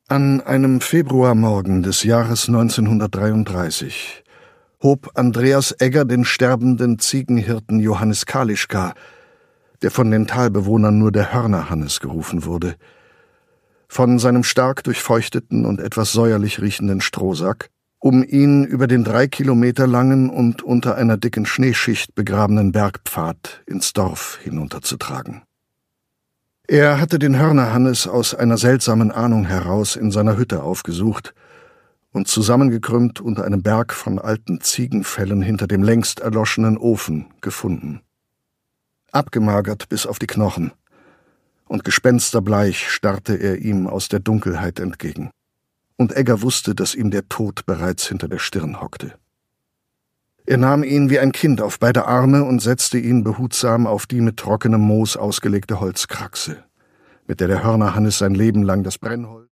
An einem Februarmorgen des Jahres 1933 hob Andreas Egger den sterbenden Ziegenhirten Johannes Kalischka, der von den Talbewohnern nur der Hörnerhannes gerufen wurde, von seinem stark durchfeuchteten und etwas säuerlich riechenden Strohsack, um ihn über den 3 Kilometer langen und unter einer dicken Schneeschicht begrabenen Bergpfad ins Dorf hinunterzutragen. Er hatte den Hörnerhannes aus einer seltsamen Ahnung heraus in seiner Hütte aufgesucht und zusammengekrümmt unter einem Berg von alten Ziegenfellen hinter dem längst erloschenen Ofen gefunden. Abgemagert bis auf die Knochen und gespensterbleich starrte er ihm aus der Dunkelheit entgegen. Und Egger wusste, dass ihm der Tod bereits hinter der Stirn hockte. Er nahm ihn wie ein Kind auf beide Arme und setzte ihn behutsam auf die mit trockenem Moos ausgelegte Holzkraxe, mit der Hörnerhannes sein Leben lang das Brennholz